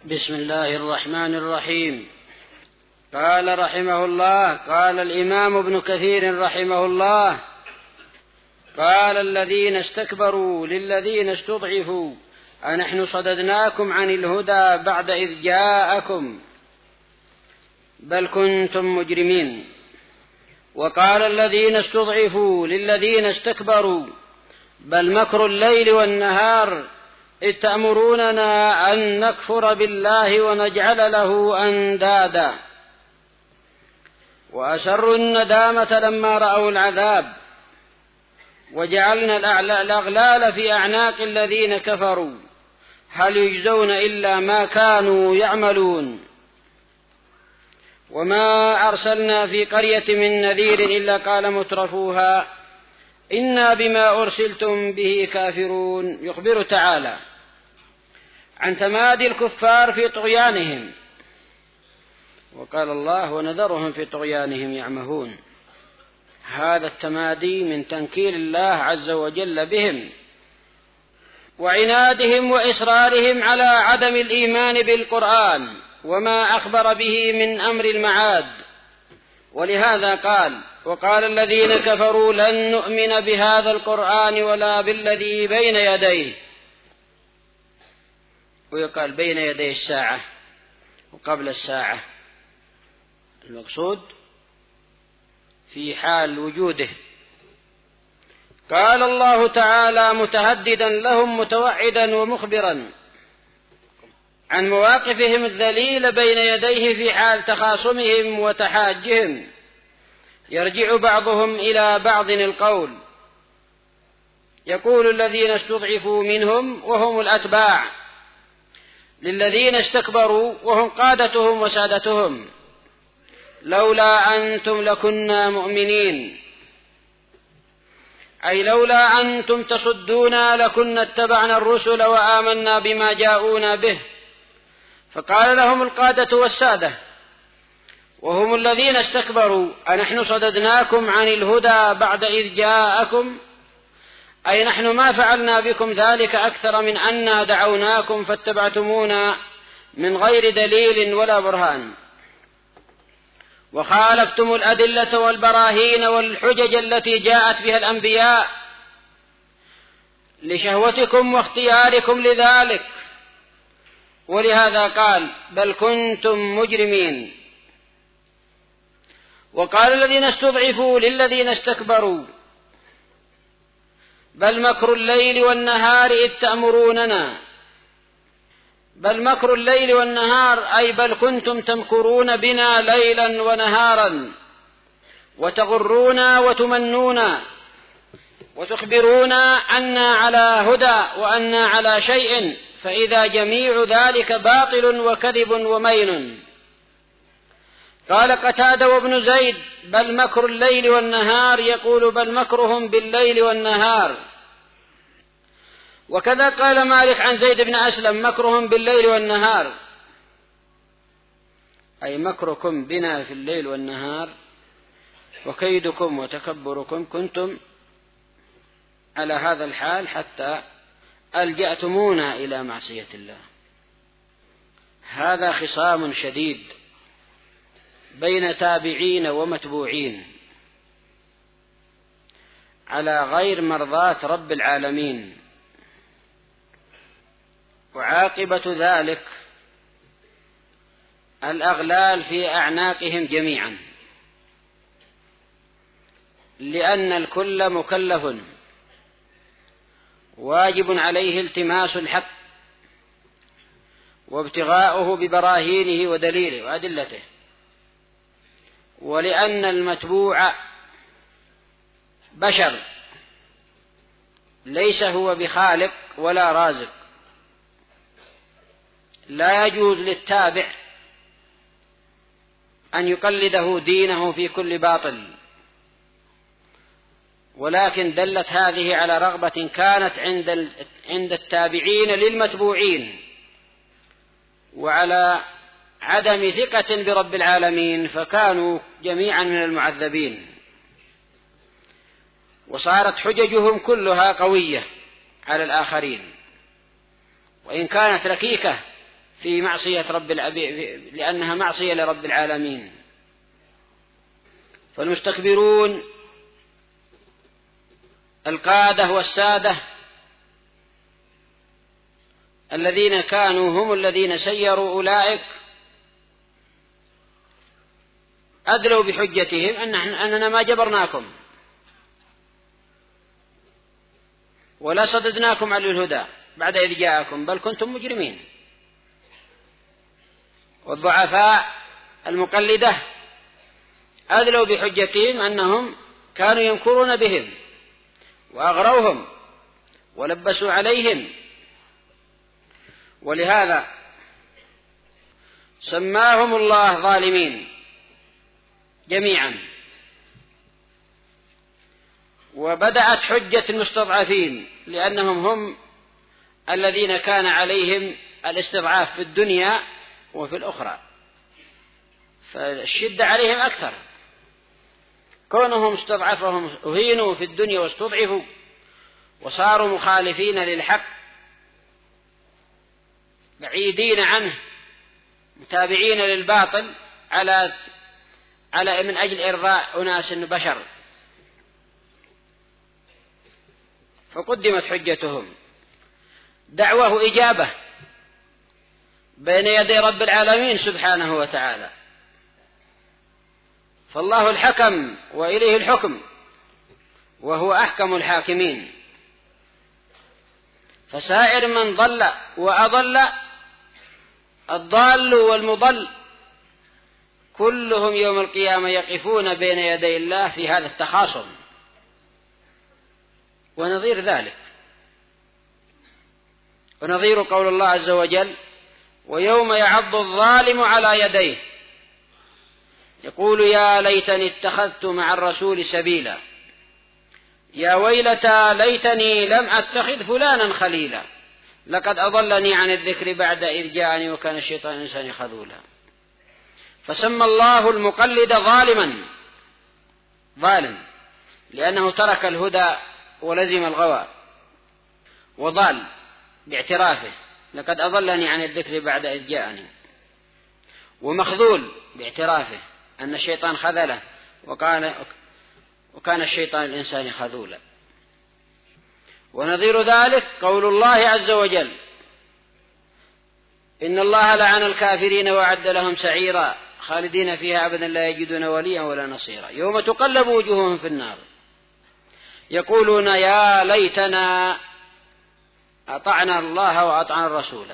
بسم الله الرحمن الرحيم. قال رحمه الله: قال الإمام ابن كثير رحمه الله: قال الذين استكبروا للذين استضعفوا أنحن صددناكم عن الهدى بعد إذ جاءكم بل كنتم مجرمين. وقال الذين استضعفوا للذين استكبروا بل مكر الليل والنهار إذ تأمروننا أن نكفر بالله ونجعل له أندادا وأسروا الندامة لما رأوا العذاب وجعلنا الأغلال في أعناق الذين كفروا هل يجزون إلا ما كانوا يعملون. وما أرسلنا في قرية من نذير إلا قال مترفوها إنا بما أرسلتم به كافرون. يخبر تعالى عن تمادي الكفار في طغيانهم، وقال الله: ونذرهم في طغيانهم يعمهون. هذا التمادي من تنكيل الله عز وجل بهم وعنادهم وإصرارهم على عدم الإيمان بالقرآن وما أخبر به من أمر المعاد. ولهذا قال: وقال الذين كفروا لن نؤمن بهذا القرآن ولا بالذي بين يديه. ويقال بين يدي الساعة وقبل الساعة، المقصود في حال وجوده. قال الله تعالى متهددا لهم متوعدا ومخبرا عن مواقفهم الذليلة بين يديه في حال تخاصمهم وتحاجهم. يرجع بعضهم إلى بعض القول، يقول الذين استضعفوا منهم وهم الأتباع للذين استكبروا وهم قادتهم وسادتهم: لولا أنتم لكنا مؤمنين، أي لولا أنتم تصدونا لكنا اتبعنا الرسل وآمنا بما جاءونا به. فقال لهم القادة والسادة وهم الذين استكبروا: أنحن صددناكم عن الهدى بعد إذ جاءكم، أي نحن ما فعلنا بكم ذلك أكثر من أننا دعوناكم فاتبعتمونا من غير دليل ولا برهان، وخالفتم الأدلة والبراهين والحجج التي جاءت بها الأنبياء لشهوتكم واختياركم لذلك. ولهذا قال: بل كنتم مجرمين. وقال الذين استضعفوا للذين استكبروا بل مكر الليل والنهار إذ تأمروننا. بل مكر الليل والنهار أي بل كنتم تمكرون بنا ليلا ونهارا وتغرونا وتمنونا وتخبرونا أننا على هدى وأننا على شيء، فإذا جميع ذلك باطل وكذب ومين. قال قتادة وابن زيد: بل مكر الليل والنهار، يقول بل مكرهم بالليل والنهار. وكذا قال مالك عن زيد بن أسلم: مكرهم بالليل والنهار، أي مكركم بنا في الليل والنهار وكيدكم وتكبركم، كنتم على هذا الحال حتى ألجأتمونا إلى معصية الله. هذا خصام شديد بين تابعين ومتبوعين على غير مرضاة رب العالمين، وعاقبة ذلك الأغلال في أعناقهم جميعا، لأن الكل مكلف واجب عليه التماس الحق وابتغاؤه ببراهينه ودليله وأدلته، ولأن المتبوع بشر ليس هو بخالق ولا رازق، لا يجوز للتابع أن يقلده دينه في كل باطل. ولكن دلت هذه على رغبة كانت عند التابعين للمتبوعين وعلى عدم ثقة برب العالمين، فكانوا جميعا من المعذبين، وصارت حججهم كلها قوية على الآخرين، وإن كانت ركيكة في معصية لأنها معصية لرب العالمين. فالمستكبرون القادة والسادة الذين كانوا هم الذين سيروا أولئك أدلوا بحجتهم أننا ما جبرناكم ولا صددناكم عن الهدى بعد إذ جاءكم بل كنتم مجرمين. والضعفاء المقلدة أدلوا بحجتهم أنهم كانوا ينكرون بهم وأغروهم ولبسوا عليهم، ولهذا سماهم الله ظالمين جميعا. وبدأت حجة المستضعفين لأنهم هم الذين كان عليهم الاستضعاف في الدنيا وفي الأخرى، فالشدة عليهم أكثر، كونهم استضعفهم أهينوا في الدنيا واستضعفوا وصاروا مخالفين للحق بعيدين عنه متابعين للباطل على من أجل إرضاء أناس بشر. فقدمت حجتهم دعوة إجابة بين يدي رب العالمين سبحانه وتعالى، فالله الحكم وإليه الحكم وهو أحكم الحاكمين. فسائر من ضل وأضل الضال والمضل كلهم يوم القيامة يقفون بين يدي الله في هذا التخاصم. ونظير ذلك ونظير قول الله عز وجل: ويوم يعض الظالم على يديه يقول يا ليتني اتخذت مع الرسول سبيلا يا ويلتى ليتني لم أتخذ فلانا خليلا لقد أضلني عن الذكر بعد إذ جاءني وكان الشيطان إنسان خذولا. فسمى الله المقلد ظالم لأنه ترك الهدى ولزم الغوى وضال باعترافه لقد أضلني عن الذكر بعد إذ جاءني، ومخذول باعترافه أن الشيطان خذله وكان الشيطان الإنسان خذولا. ونظير ذلك قول الله عز وجل: إن الله لعن الكافرين وأعد لهم سعيرا خالدين فيها أبدا لا يجدون وليا ولا نصيرا يوم تقلب وجوههم في النار يقولون يا ليتنا أطعنا الله وأطعنا الرسول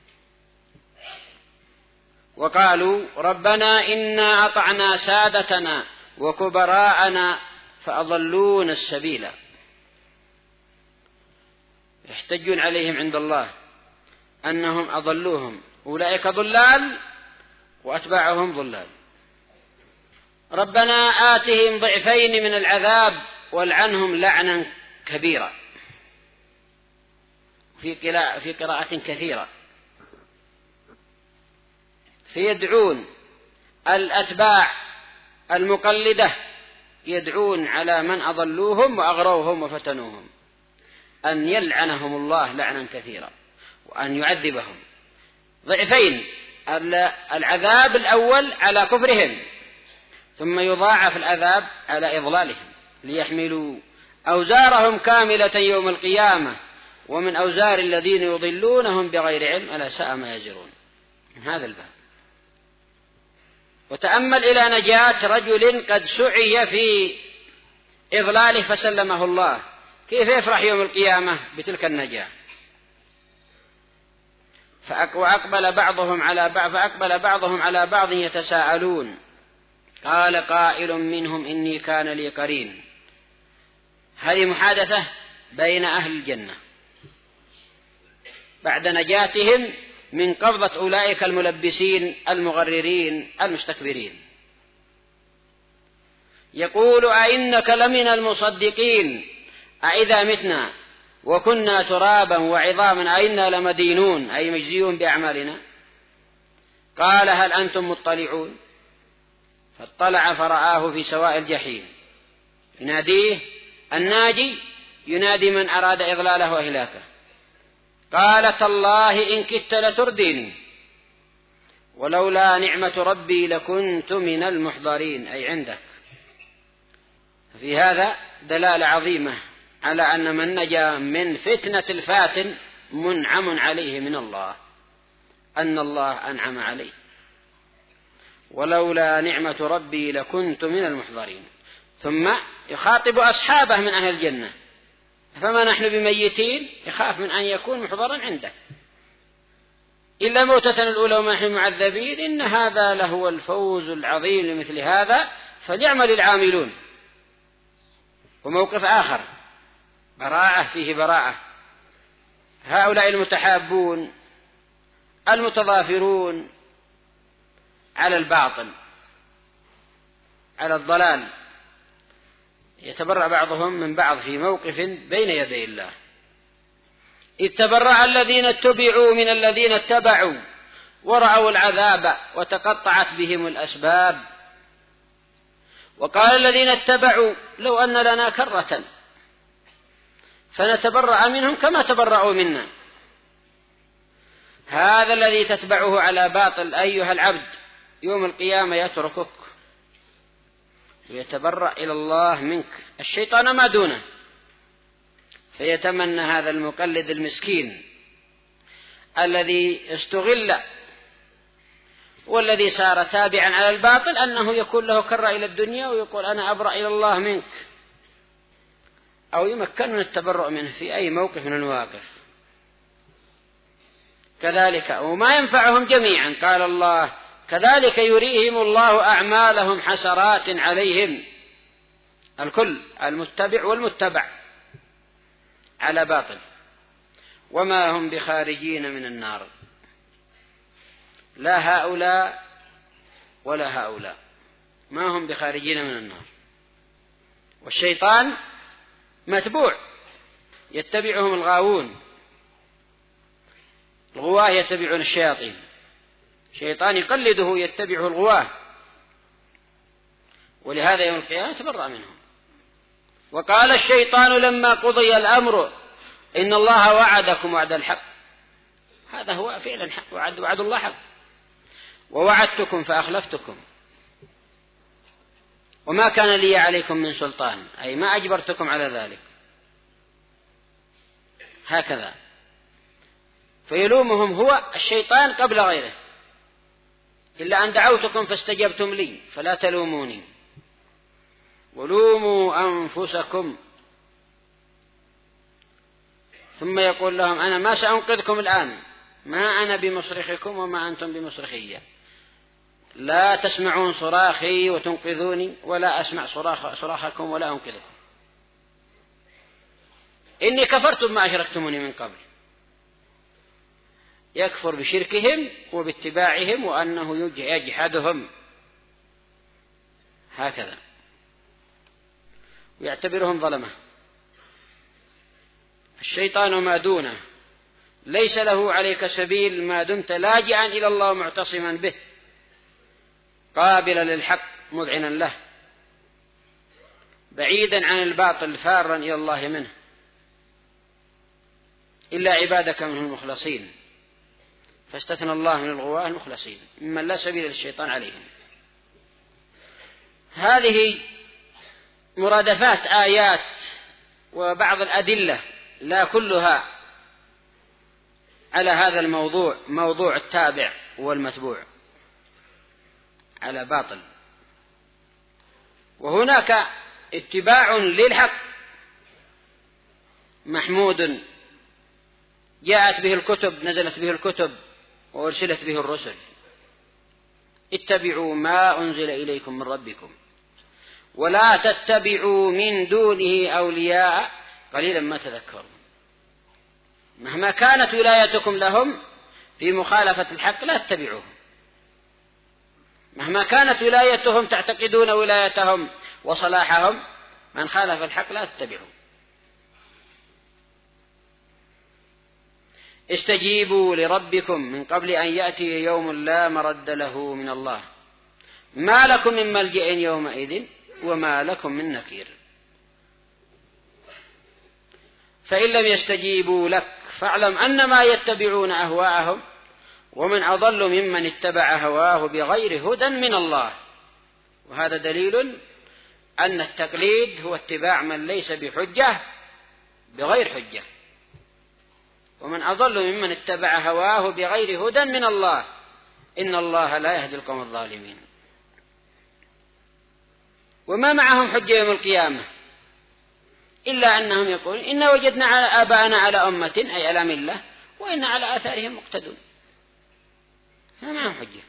وقالوا ربنا إنا أطعنا سادتنا وكبراءنا فأضلون السبيل. يحتجون عليهم عند الله أنهم أضلوهم، أولئك ضلال وأتباعهم ضلال. ربنا آتهم ضعفين من العذاب والعنهم لعنا كبيرا، في قراءة كثيرة. فيدعون الأتباع المقلدة يدعون على من أضلوهم وأغروهم وفتنوهم أن يلعنهم الله لعنا كثيرا وأن يعذبهم ضعفين: العذاب الأول على كفرهم، ثم يضاعف العذاب على إضلالهم ليحملوا أوزارهم كاملة يوم القيامة ومن أوزار الذين يضلونهم بغير علم ألا ساء ما يزرون. من هذا الباب. وتأمل إلى نجاة رجل قد سعي في إضلاله فسلمه الله، كيف يفرح يوم القيامة بتلك النجاة. فأقبل بعضهم على بعض يتساءلون قال قائل منهم إني كان لي قرين. هذه محادثة بين أهل الجنة بعد نجاتهم من قبضة أولئك الملبسين المغررين المستكبرين. يقول أئنك لمن المصدقين أئذا متنا وكنا ترابا وعظاما أئنا لمدينون أي مجزيون بأعمالنا. قال هل أنتم مطلعون؟ فاطلع فرآه في سواء الجحيم يناديه الناجي ينادي من أراد إضلاله وإهلاكه. قال تالله إن كدت لترديني ولولا نعمة ربي لكنت من المحضرين، أي عندك. في هذا دلالة عظيمة على أن من نجا من فتنة الفاتن منعم عليه من الله، أن الله أنعم عليه. ولولا نعمة ربي لكنت من المحضرين. ثم يخاطب أصحابه من أهل الجنة: فما نحن بميتين، يخاف من أن يكون محضرا عنده، إلا موتة الأولى وما نحن معذبين، إن هذا لهو الفوز العظيم لمثل هذا فليعمل العاملون. وموقف آخر براءة، فيه براءة. هؤلاء المتحابون المتضافرون على الباطل على الضلال يتبرأ بعضهم من بعض في موقف بين يدي الله: إذ تبرأ الذين اتبعوا من الذين اتبعوا ورأوا العذاب وتقطعت بهم الأسباب، وقال الذين اتبعوا لو أن لنا كرة فنتبرأ منهم كما تبرأوا منا. هذا الذي تتبعه على باطل أيها العبد يوم القيامة يتركك ويتبرأ إلى الله منك، الشيطان ما دونه. فيتمنى هذا المقلد المسكين الذي استغل والذي سار تابعا على الباطل أنه يكون له كرة إلى الدنيا ويقول أنا أبرأ إلى الله منك، أو يمكن من التبرؤ منه في أي موقف من المواقف. كذلك وما ينفعهم جميعا، قال الله: كذلك يريهم الله أعمالهم حسرات عليهم. الكل، المتبع والمتبع على باطل، وما هم بخارجين من النار، لا هؤلاء ولا هؤلاء، ما هم بخارجين من النار. والشيطان متبوع يتبعهم الغاوون، الغواه يتبعون الشياطين، الشيطان يقلده يتبعه الغواه، ولهذا يوم القيامة تبرأ منهم. وقال الشيطان لما قضي الأمر إن الله وعدكم وعد الحق، هذا هو فعلا حق، وعد الله حق، ووعدتكم فأخلفتكم وما كان لي عليكم من سلطان، أي ما أجبرتكم على ذلك. هكذا فيلومهم هو الشيطان قبل غيره: إلا أن دعوتكم فاستجبتم لي فلا تلوموني ولوموا أنفسكم. ثم يقول لهم: أنا ما سأنقذكم الآن، ما أنا بمصرخكم وما أنتم بمصرخية، لا تسمعون صراخي وتنقذوني ولا أسمع صراخكم ولا أنقذكم، إني كفرت بما أشركتموني من قبل. يكفر بشركهم وباتباعهم وأنه يجحدهم، هكذا، ويعتبرهم ظلمة. الشيطان ما دونه ليس له عليك سبيل ما دمت لاجعا إلى الله معتصما به، قابلا للحق مذعنا له، بعيدا عن الباطل فارا إلى الله منه، إلا عبادك منهم المخلصين. فاستثنى الله من الغواة المخلصين ممن لا سبيل للشيطان عليهم. هذه مرادفات آيات وبعض الأدلة، لا كلها على هذا الموضوع، موضوع التابع والمتبوع على باطل. وهناك اتباع للحق محمود جاءت به الكتب، نزلت به الكتب وأرسلت به الرسل: اتبعوا ما أنزل إليكم من ربكم ولا تتبعوا من دونه أولياء قليلا ما تذكرون. مهما كانت ولايتكم لهم في مخالفة الحق لا تتبعوهم، مهما كانت ولايتهم تعتقدون ولايتهم وصلاحهم، من خالف الحق لا تتبعوه. استجيبوا لربكم من قبل أن يأتي يوم لا مرد له من الله ما لكم من ملجأ يومئذ وما لكم من نكير. فإن لم يستجيبوا لك فاعلم أنما يتبعون أهواءهم ومن أضل ممن اتبع هواه بغير هدى من الله. وهذا دليل أن التقليد هو اتباع من ليس بحجة بغير حجة. ومن أضل ممن اتبع هواه بغير هدى من الله إن الله لا يهدي القوم الظالمين. وما معهم حجة يوم القيامة إلا أنهم يقولون إنا وجدنا على آباءنا على أمة أي على ملة وإن على آثارهم مقتدون. ما معهم حجة.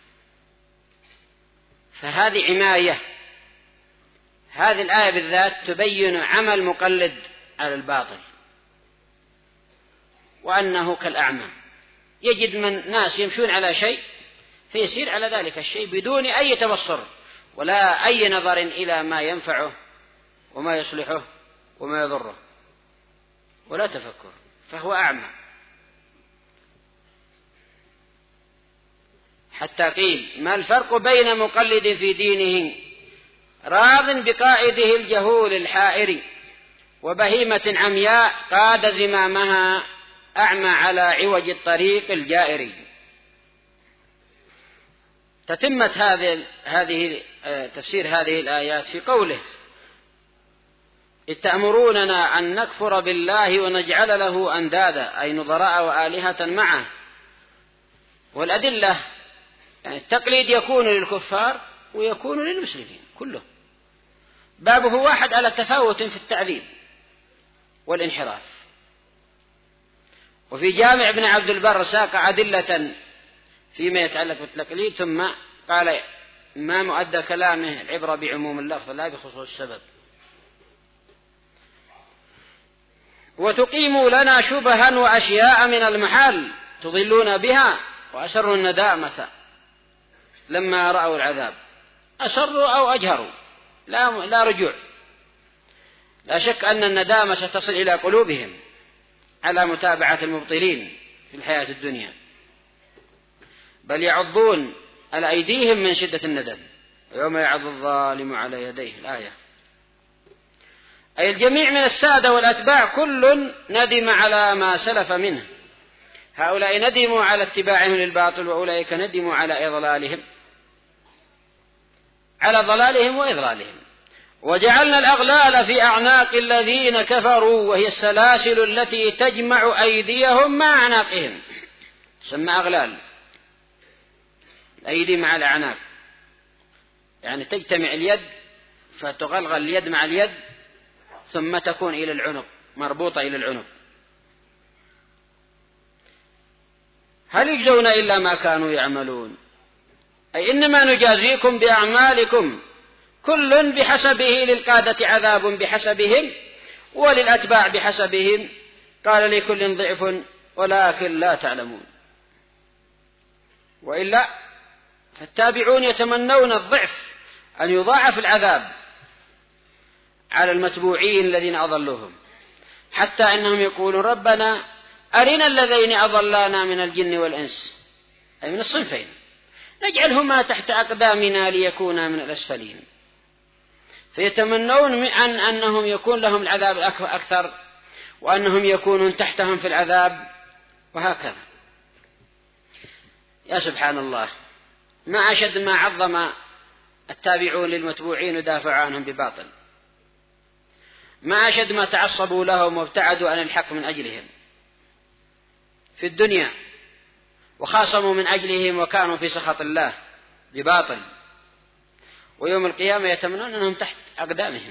فهذه عناية. هذه الآية بالذات تبين عمل مقلد على الباطل وأنه كالأعمى، يجد من ناس يمشون على شيء فيسير على ذلك الشيء بدون أي تبصر ولا أي نظر إلى ما ينفعه وما يصلحه وما يضره ولا تفكر، فهو أعمى. حتى قيل ما الفرق بين مقلد في دينه راض بقائده الجهول الحائر وبهيمة عمياء قاد زمامها أعمى على عوج الطريق الجائر. تتمت هذه تفسير هذه الآيات في قوله إذ تأمروننا أن نكفر بالله ونجعل له أندادا أي نظراء وآلهة معه. والأدلة يعني التقليد يكون للكفار ويكون للمسلمين كله، بابه واحد على تفاوت في التعذيب والانحراف. وفي جامع ابن عبد البر ساق أدلة فيما يتعلق بالتقليد ثم قال ما مؤدى كلامه العبرة بعموم اللفظ لا بخصوص السبب. وتقيموا لنا شبها وأشياء من المحال تضلون بها وأسروا الندامة لما رأوا العذاب. أسروا أو أجهروا لا رجوع. لا شك أن الندامة ستصل إلى قلوبهم على متابعة المبطلين في الحياة الدنيا، بل يعضون على أيديهم من شدة الندم ويوم يعض الظالم على يديه الآية. أي الجميع من السادة والأتباع كل ندم على ما سلف منه. هؤلاء ندموا على اتباعهم للباطل وأولئك ندموا على ضلالهم وإضلالهم. وجعلنا الأغلال في أعناق الذين كفروا وهي السلاسل التي تجمع أيديهم مع أعناقهم. سمى أغلال الأيدي مع الأعناق، يعني تجتمع اليد فتغلغل اليد مع اليد ثم تكون إلى العنق مربوطة إلى العنق. هل يجزون إلا ما كانوا يعملون أي إنما نجازيكم بأعمالكم كل بحسبه، للقادة عذاب بحسبهم وللأتباع بحسبهم، قال لكل ضعف ولكن لا تعلمون. وإلا فالتابعون يتمنون الضعف أن يضاعف العذاب على المتبوعين الذين أضلوهم، حتى إنهم يقولون ربنا أرنا الذين أضلانا من الجن والإنس أي من الصنفين نجعلهما تحت أقدامنا ليكونا من الأسفلين. فيتمنون أنهم يكون لهم العذاب أكثر وأنهم يكونون تحتهم في العذاب وهكذا. يا سبحان الله، ما أشد ما عظم التابعون للمتبوعين ودافعوا عنهم بباطل، ما أشد ما تعصبوا لهم وابتعدوا عن الحق من أجلهم في الدنيا وخاصموا من أجلهم وكانوا في سخط الله بباطل، ويوم القيامة يتمنون أنهم تحت أقدامهم.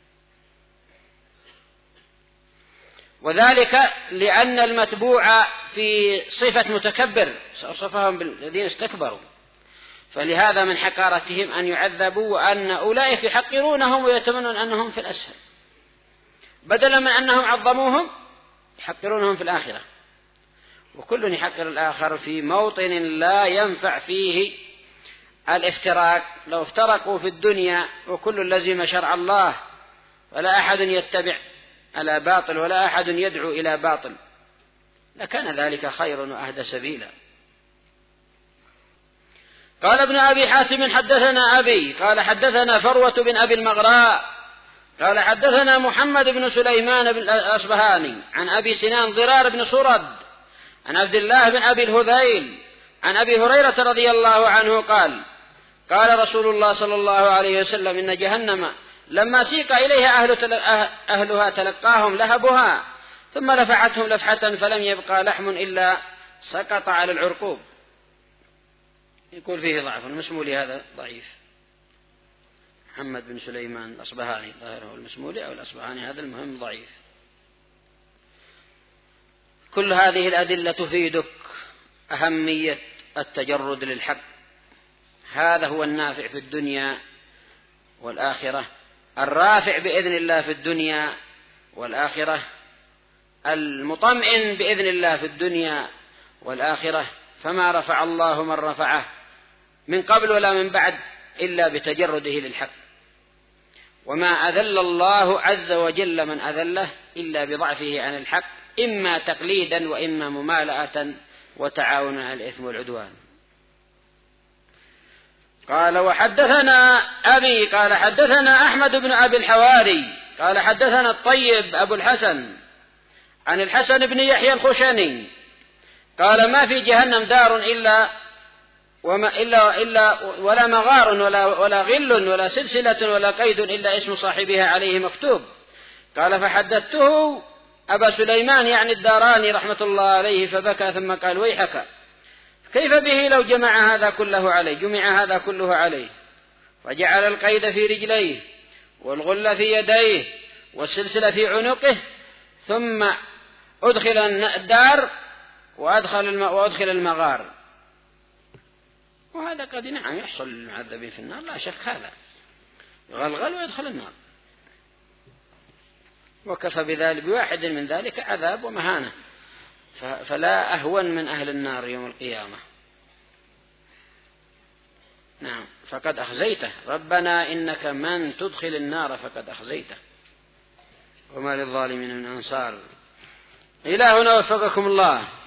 وذلك لأن المتبوع في صفة متكبر صفهم بالذين استكبروا، فلهذا من حقارتهم أن يعذبوا وأن أولئك يحقرونهم ويتمنون أنهم في الأسفل، بدلا من أنهم عظموهم يحقرونهم في الآخرة. وكل يحقر الآخر في موطن لا ينفع فيه الافتراق. لو افترقوا في الدنيا وكل لزم شرع الله ولا أحد يتبع على باطل ولا أحد يدعو إلى باطل لكان ذلك خير وأهدى سبيلا. قال ابن أبي حاتم حدثنا أبي قال حدثنا فروة بن أبي المغراء قال حدثنا محمد بن سليمان بن الأصبهاني عن أبي سنان ضرار بن صرد عن عبد الله بن أبي الهذيل عن أبي هريرة رضي الله عنه قال قال رسول الله صلى الله عليه وسلم إن جهنم لما سيق إليها أهلها تلقاهم لهبها ثم لفعتهم لفحة فلم يبقى لحم إلا سقط على العرقوب. يقول فيه ضعف المسمولي، هذا ضعيف. محمد بن سليمان الأصبهاني ظاهره المسمولي أو الأصبهاني، هذا المهم ضعيف. كل هذه الأدلة تفيدك أهمية التجرد للحق، هذا هو النافع في الدنيا والآخرة، الرافع بإذن الله في الدنيا والآخرة، المطمئن بإذن الله في الدنيا والآخرة. فما رفع الله من رفعه من قبل ولا من بعد إلا بتجرده للحق، وما أذل الله عز وجل من أذله إلا بضعفه عن الحق، إما تقليدا وإما ممالأة وتعاونا على الإثم والعدوان. قال وحدثنا أبي قال حدثنا أحمد بن أبي الحواري قال حدثنا الطيب أبو الحسن عن الحسن بن يحيى الخشني قال ما في جهنم دار ولا مغار ولا غل ولا سلسلة ولا قيد إلا اسم صاحبها عليه مكتوب. قال فحدثته أبا سليمان يعني الداراني رحمة الله عليه فبكى ثم قال ويحك كيف به لو جمع هذا كله عليه وجعل القيد في رجليه والغل في يديه والسلسلة في عنقه ثم أدخل الدار وأدخل المغار. وهذا قد نعم يحصل للمعذبين في النار لا شك، هذا يغلغل ويدخل النار، وكفى بذلك بواحد من ذلك عذاب ومهانة، فلا أهون من أهل النار يوم القيامة. نعم فقد أخزيته ربنا إنك من تدخل النار فقد أخزيته وما للظالمين من أنصار. إلى هنا وفقكم الله.